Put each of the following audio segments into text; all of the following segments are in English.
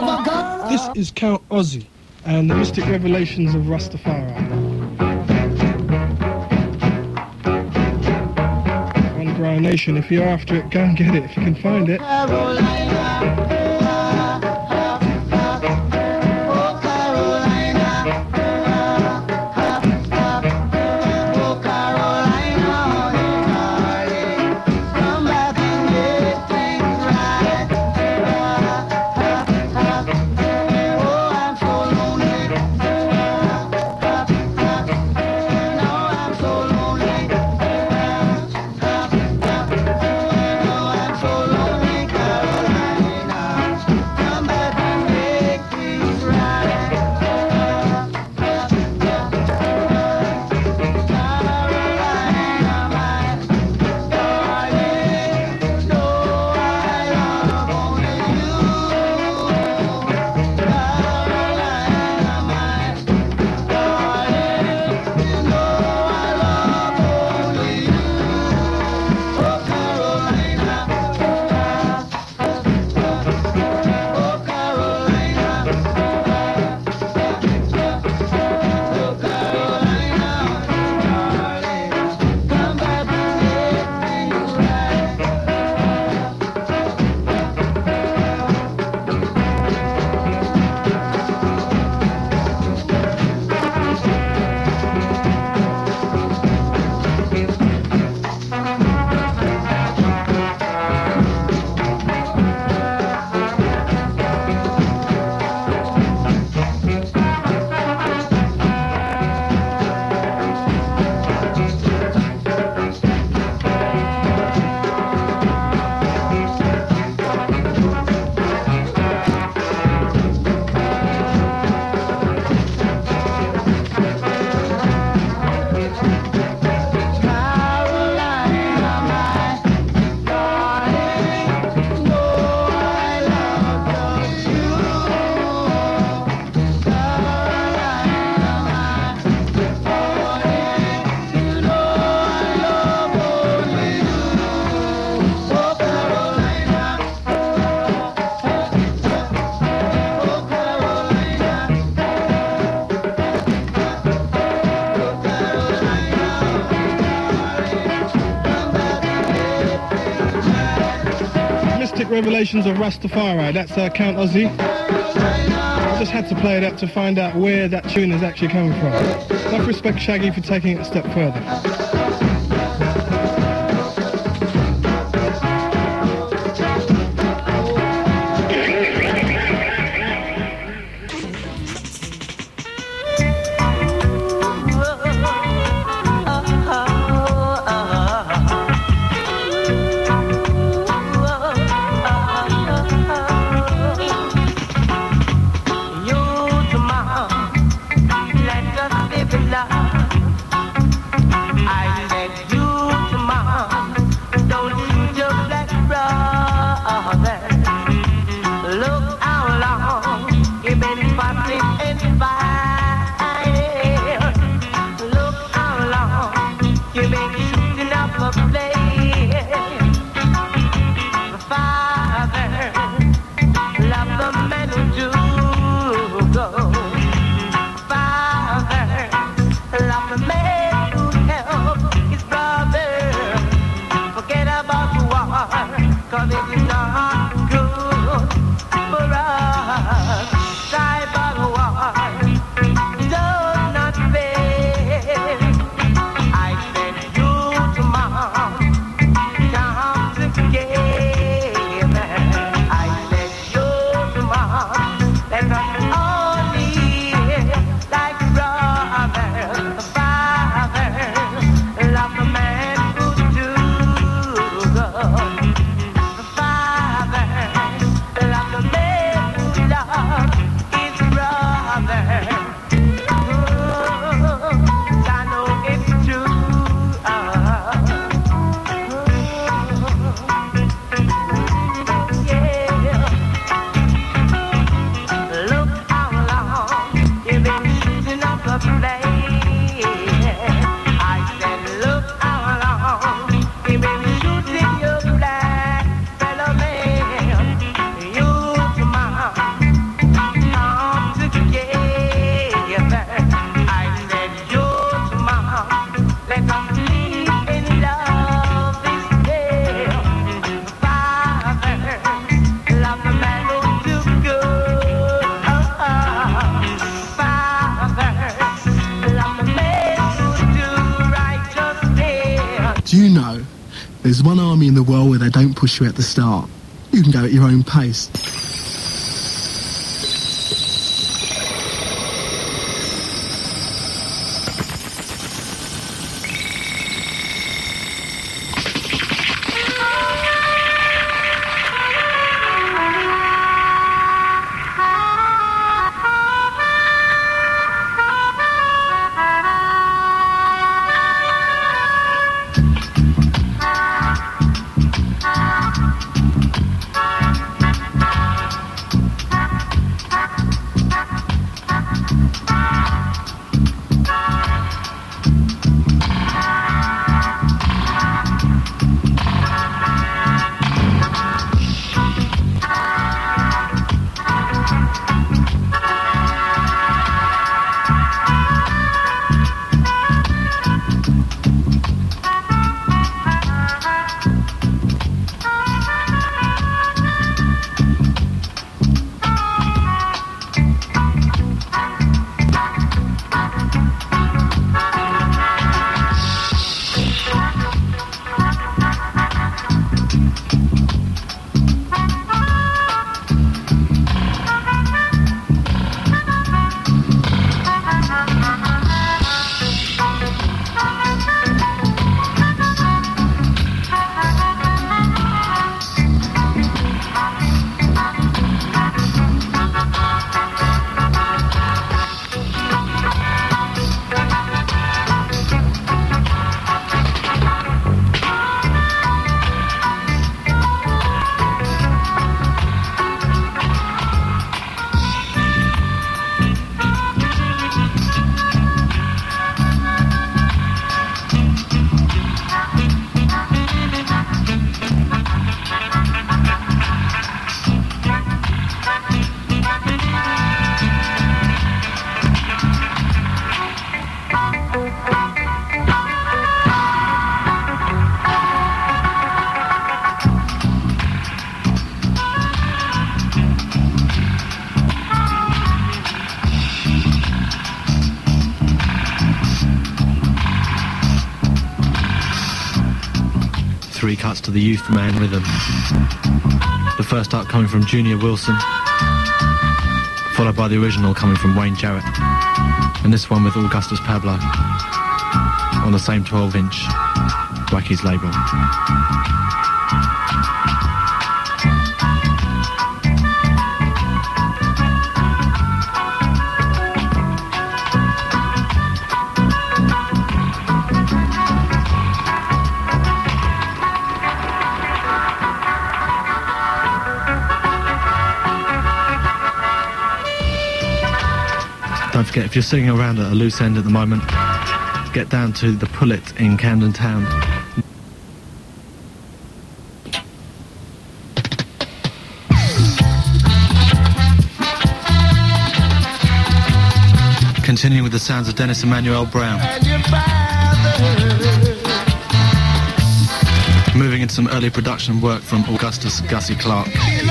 This is Count Ozzy and the Mystic Revelations of Rastafari. Underground Nation, if you're after it, go and get it if you can find it. Revelations of Rastafari, that's Count Ozzy. I just had to play it up to find out where that tune is actually coming from. Enough respect, Shaggy, for taking it a step further. Cause it is not good. a world where they don't push you at the start. You can go at your own pace. Three cuts to the Youth Man rhythm. The first up coming from Junior Wilson, followed by the original coming from Wayne Jarrett, and this one with Augustus Pablo on the same 12-inch Wacky's label. Don't forget, if you're sitting around at a loose end at the moment, get down to the Pullet in Camden Town. Continuing with the sounds of Dennis Emmanuel Brown. Moving into some early production work from Augustus Gussie Clarke.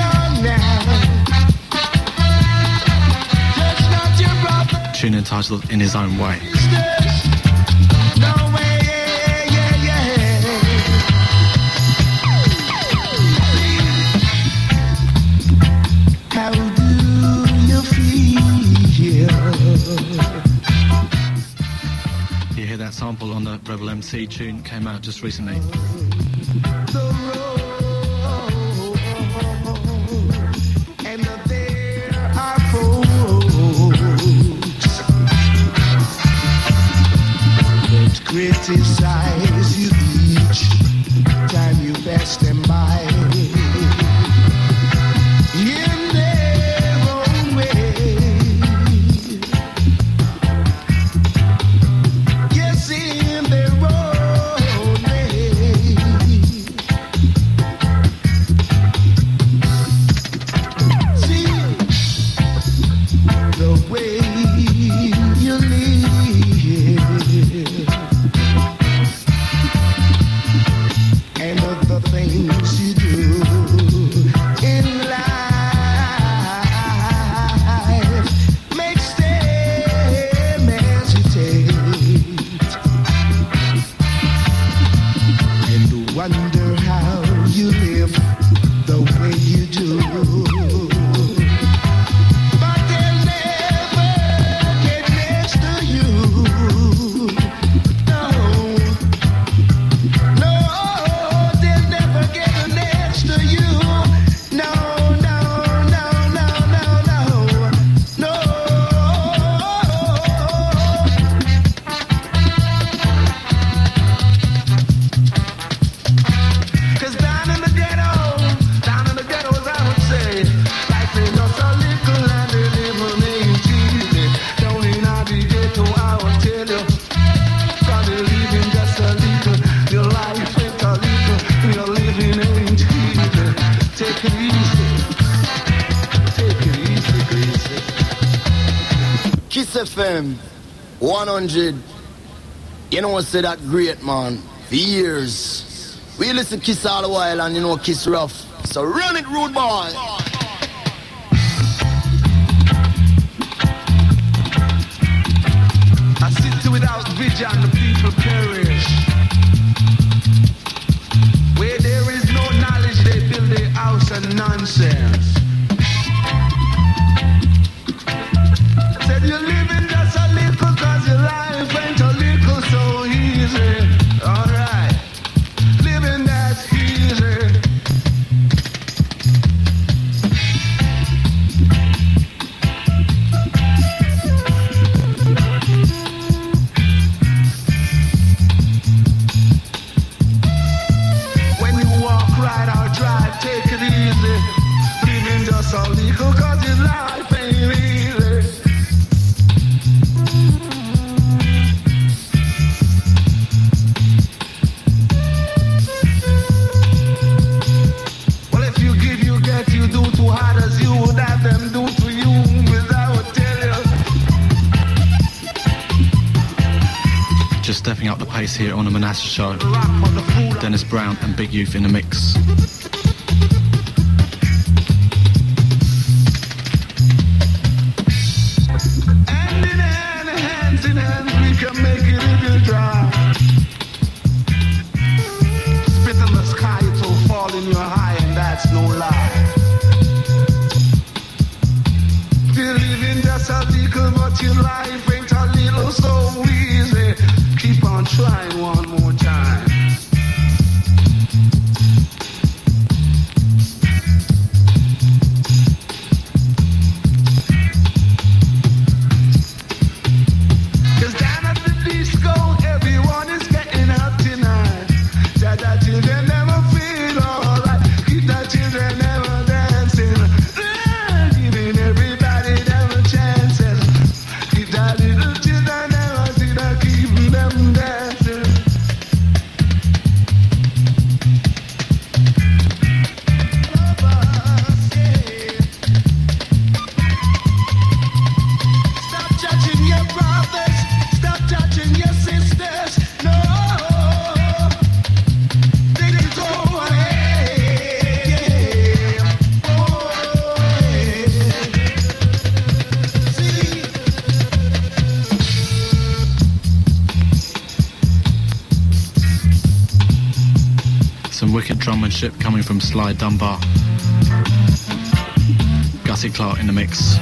Tune entitled In His Own Way. How do you feel? You hear that sample on the Rebel MC tune, came out just recently. Criticize you each time you pass them by in their own way. Yes, in their own way. Kiss FM 100. You know what say that great man for years. We listen to Kiss all the while and you know Kiss rough. So run it, rude boy. A city without vision, the people perish. Where there is no knowledge, they build their house and nonsense. Said you're living just a little cause your life ain't a little so easy. Alright, living that's easy. When you walk right or drive, take it easy. Living just a little cause your life ain't easy. Well, if you give, you get, you do too hard as you would have them do to you without telling. Just stepping up the pace here on the Manasseh show. Dennis Brown and Big Youth in the mix. Hand in hand, hands in hand, we can make it if you try. Spit in the sky, it will fall in your eye, and that's no lie. You're living just a little, but your life ain't a little so easy. Keep on trying one more time. Cause down at the disco, everyone is getting up tonight. That the children never feel alright. Keep the children never dancing. Giving everybody them a chances. Keep the little children never see the keep them dancing. Stop judging your brothers, stop judging your sisters. No, take it away. See. Some wicked drummanship coming from Sly Dunbar. Gussie Clark in the mix.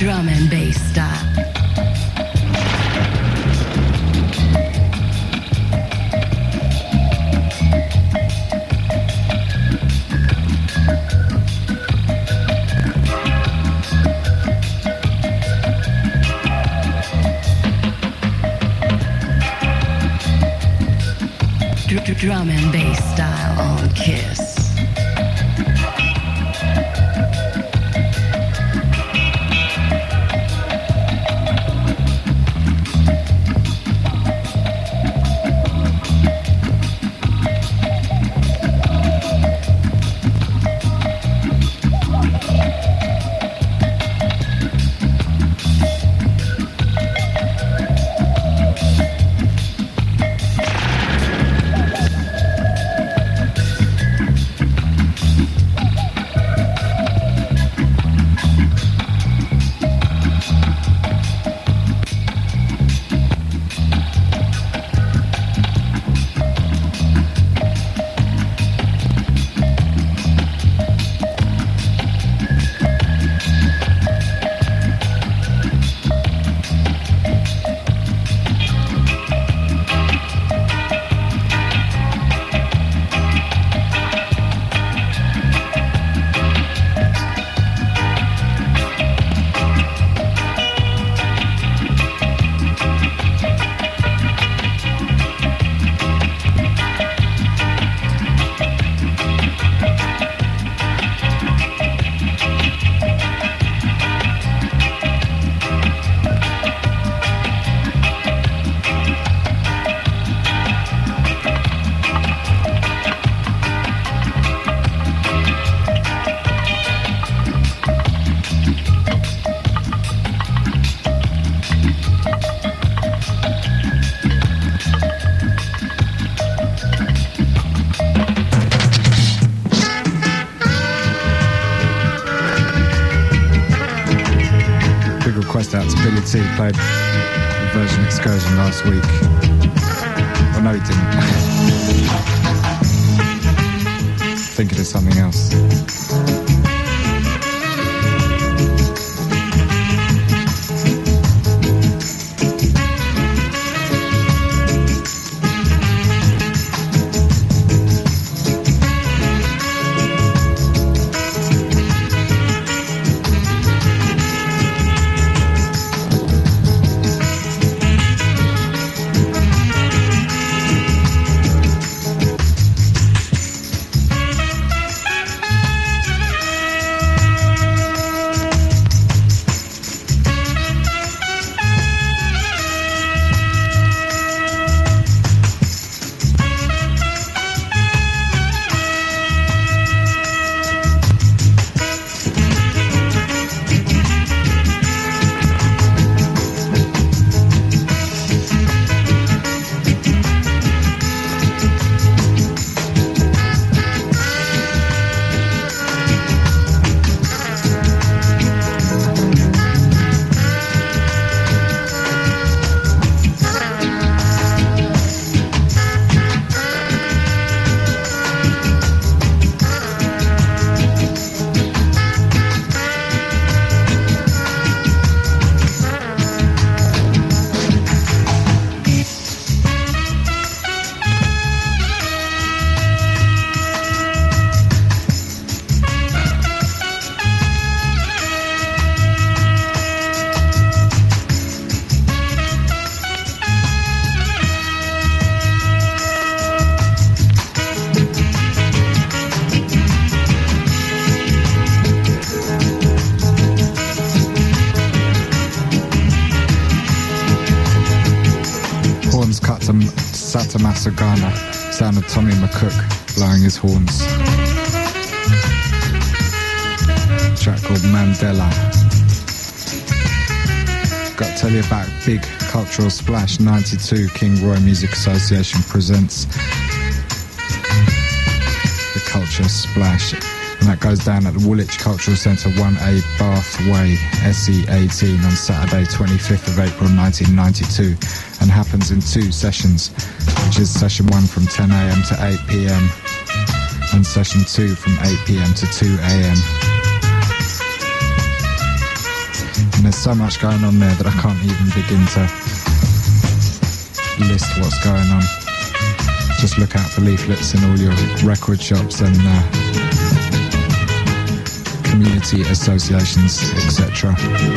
Drum and bass style. Drum and bass style on Kiss. Out to Billy T, played the version Excursion last week. Oh no, he didn't. Thinking of something else. Masagana, sound of Tommy McCook blowing his horns. A track called Mandela. Got to tell you about Big Cultural Splash 92. King Roy Music Association presents the Culture Splash, and that goes down at the Woolwich Cultural Centre, 1A Bath Way, SE18, on Saturday 25th of April 1992, and happens in 2 sessions, which is session 1 from 10 a.m. to 8 p.m. and session 2 from 8 p.m. to 2 a.m. And there's so much going on there that I can't even begin to list what's going on. Just look out for leaflets in all your record shops and community associations, etc.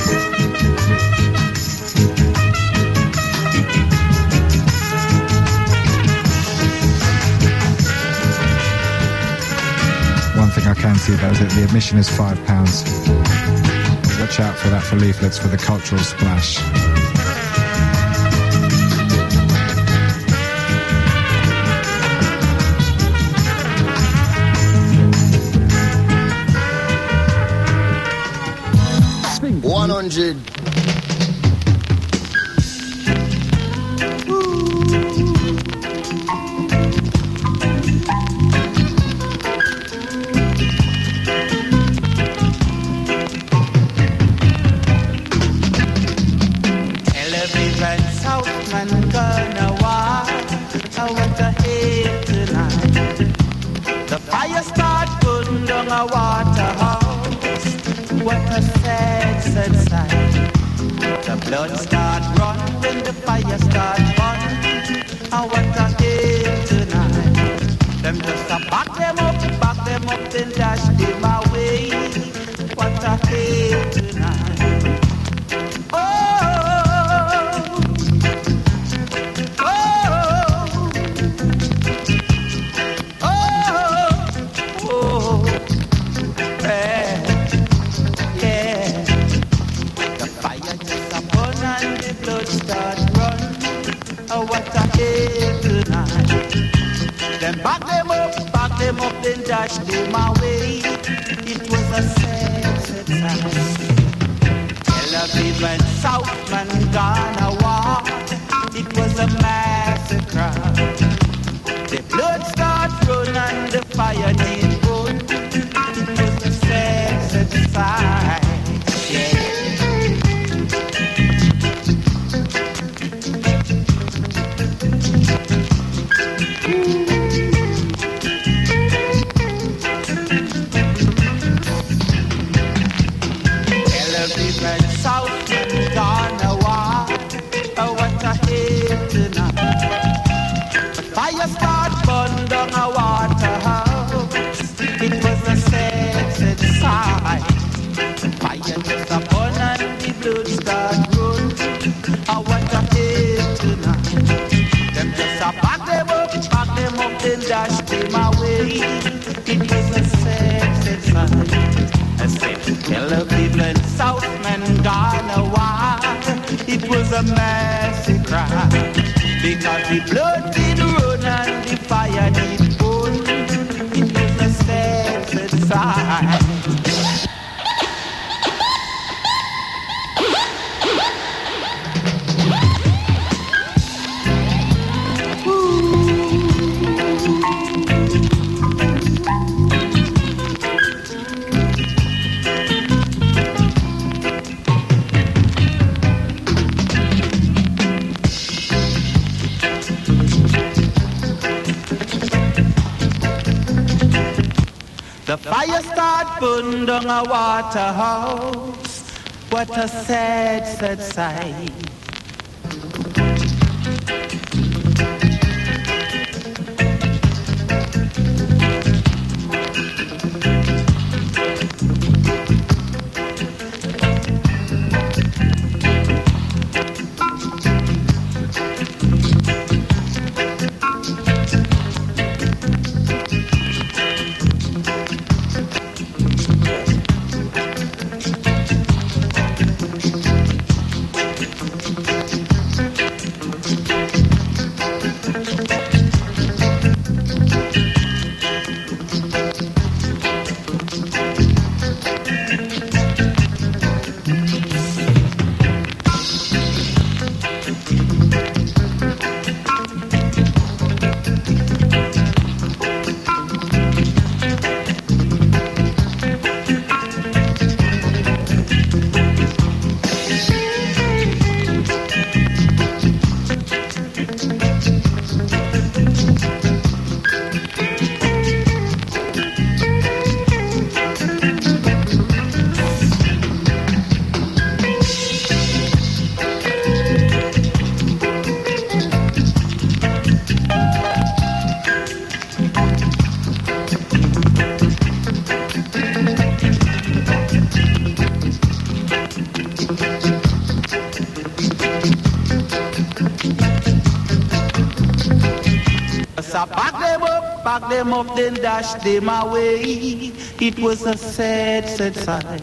One thing I can see though is that the admission is £5. Watch out for that for leaflets for the Cultural Splash. Spin 100. Blood start run when the fire start burn. I want to hear tonight. Them just a back them up, then dash them away. What a hear tonight. Oh, oh, oh, oh, yeah, yeah. The fire just a burn and the blood start run. Oh, what a hear tonight. Then back them up, then dash them away. It was a sad, sad time. Tel Aviv and Southman gone a war. It was a massacre. The blood start run and the fire did burn. It was a sad, sad sight. Yeah. Dash them away. It was a sad, sad sight. I said, Tel Aviv and Southman gone a war. It was a massacre. Because the blood did run and the fire did burn. It was a sad, sad sight. The fire start burn down a waterhouse. What a sad, sad sight. pack them up, then dash them away. It was a sad, sad sight.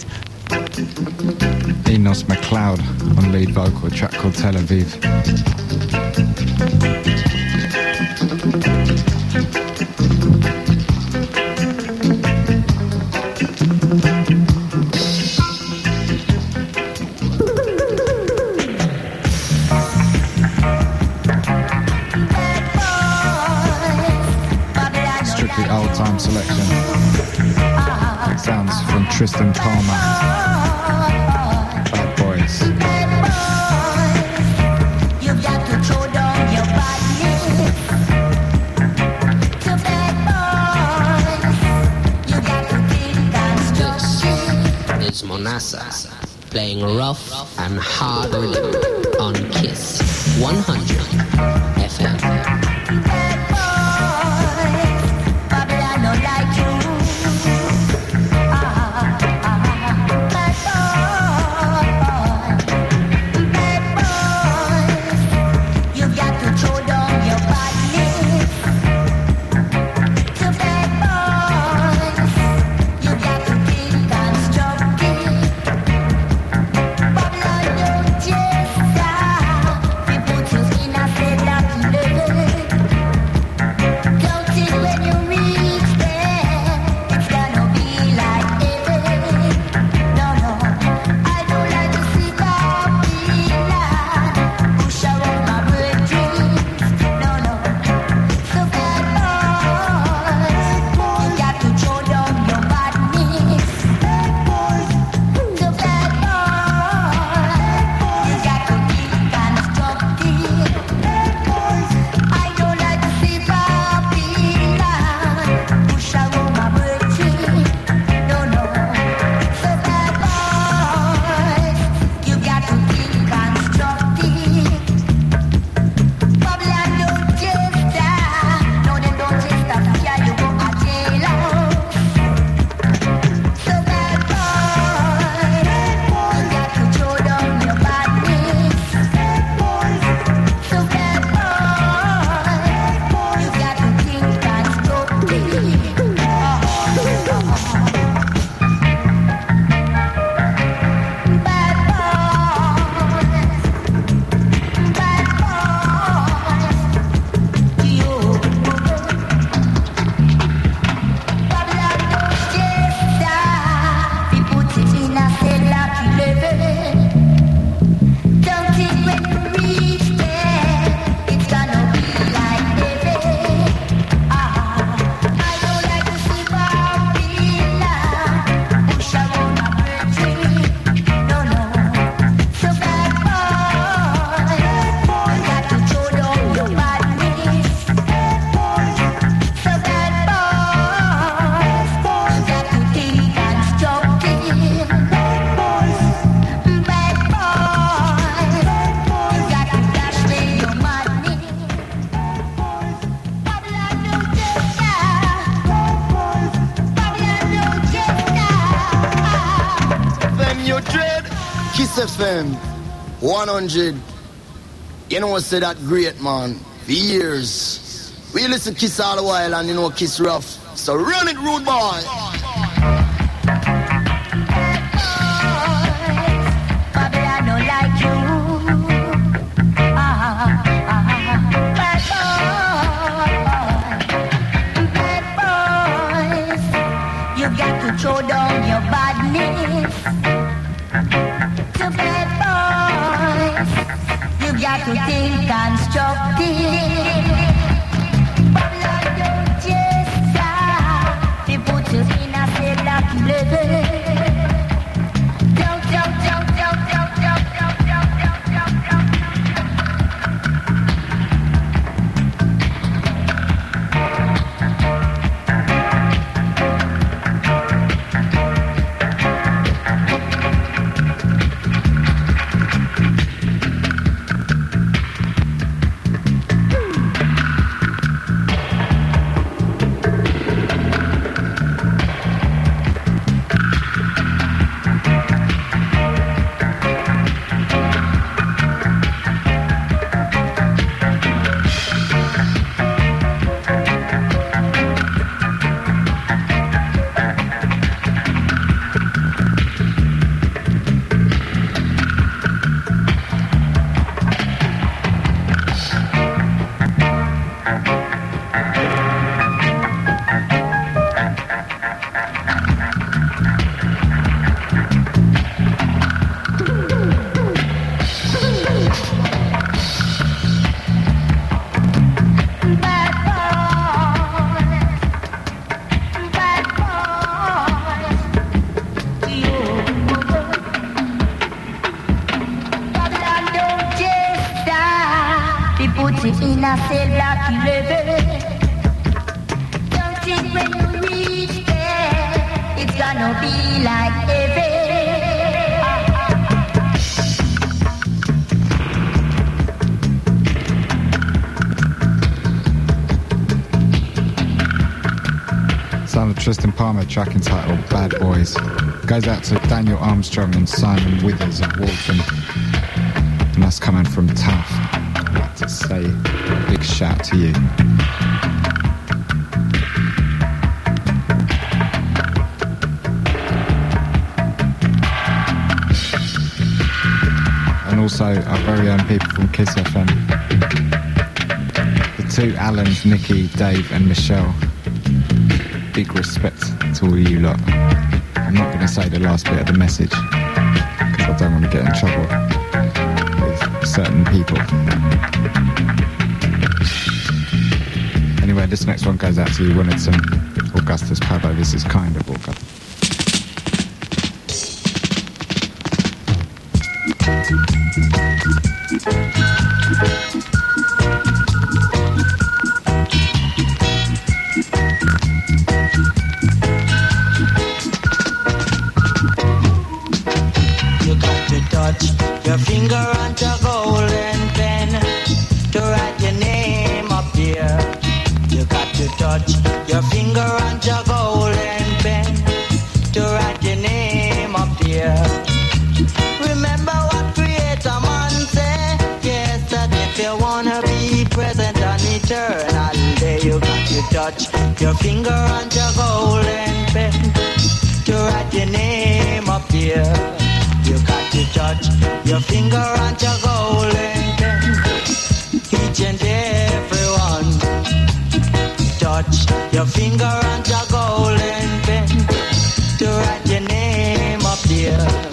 Enos McLeod on lead vocal, a track called Tel Aviv. Strictly old-time selection. Sounds from Tristan Palmer. Bad Boys. It's Monasa playing rough and hard rhythm on Kiss 100 FM. Kiss FM 100. You know, say that great man for years. We listen to Kiss all the while and you know Kiss rough. So run it, rude boy. Throw down your badness to bad boys. You got to think constructive. But Lord, don't just stop. They put you in a cell like level. Don't. a cell block 11. Don't think when you reach there, it's gonna be like heaven. Sound of Tristan Palmer, track entitled Bad Boys. Goes out to Daniel Armstrong and Simon Withers of Walton. And that's coming from Tough. I'd like to say a big shout to you. And also our very own people from Kiss FM. The two Allens, Nikki, Dave and Michelle. Big respect to all you lot. I'm not going to say the last bit of the message because I don't want to get in trouble with certain people. Anyway, this next one goes out to you, Winnington, Augustus Pablo. This is Kind of Augustus. Your finger on the golden pen to write your name up here. You got to touch your finger on the golden pen to write your name up here. Remember what Creator Man said, yes, that if you wanna be present and eternal day, you got to touch your finger on the golden pen to write your name up here. You got to touch your finger on your golden pen. Each and every one. Touch your finger on your golden pen to write your name up there.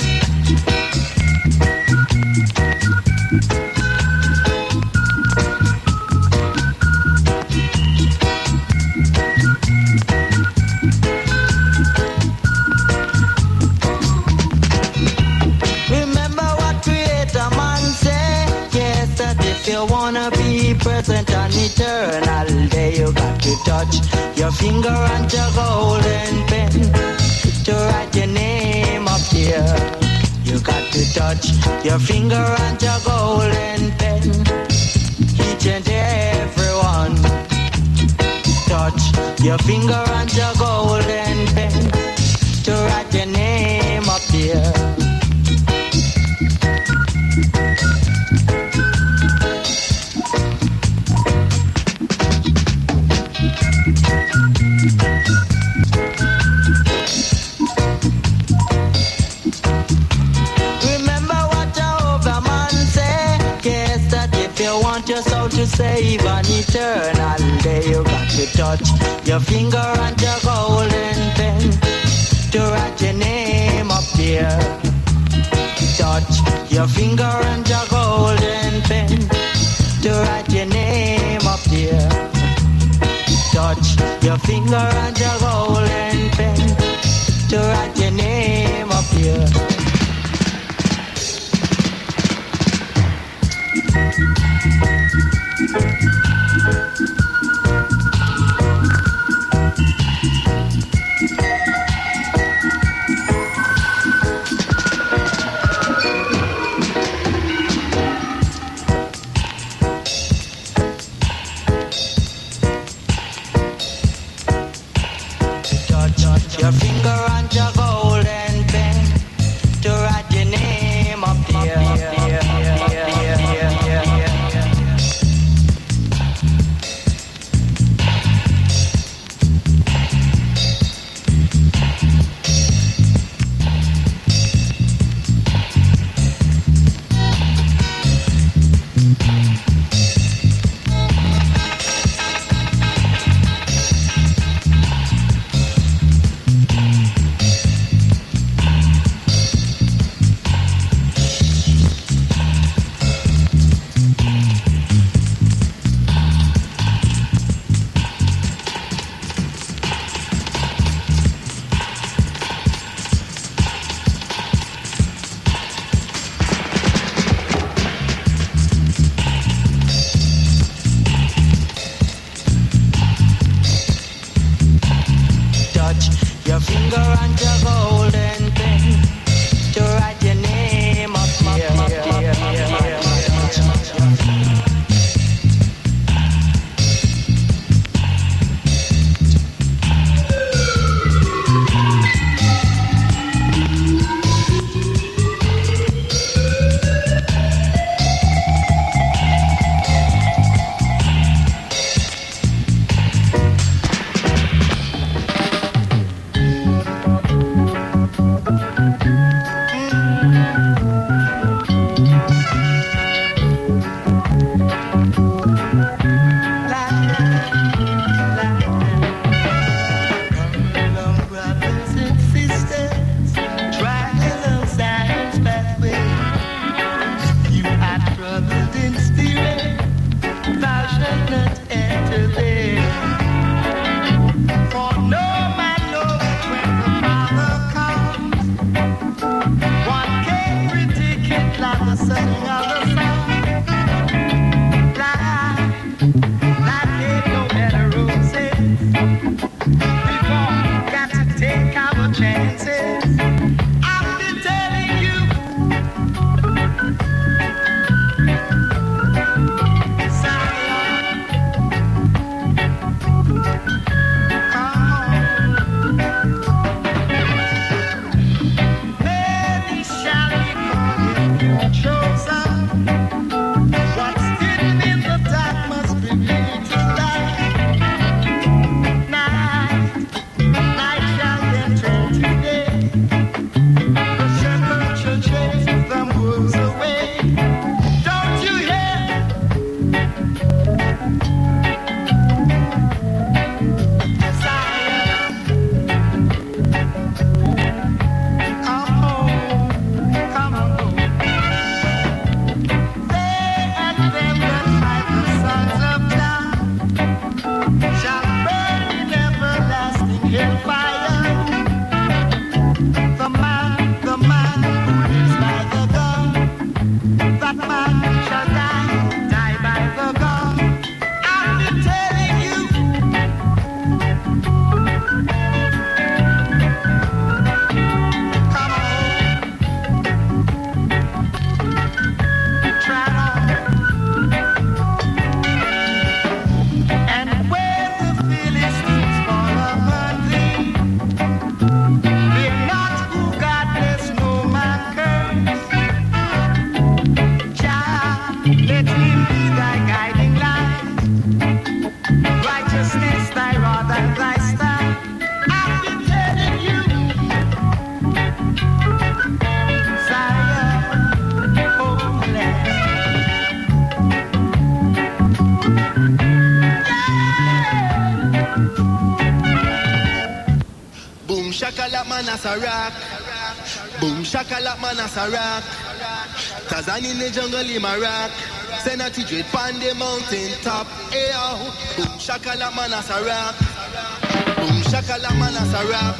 If you wanna be present and eternal day, you got to touch your finger on your golden pen to write your name up here. You got to touch your finger on your golden pen. Each and every one. Touch your finger on your golden pen to write your name up here. Your soul to save an eternal day, you got to touch your finger on your golden pen to write your name up here. Touch your finger on your golden pen to write your name up here. Touch your finger on your golden pen to write your name up here. Your finger on your golden pen to write your name up there. your golden pen to write your name up here. shakalak man as a rock. Boom shakalak man as a rock. Kazan in the jungle him a rock. Send a teacher on the mountain top. Ayo. Boom shakalak man as a rock. Boom shakalak man as a rock.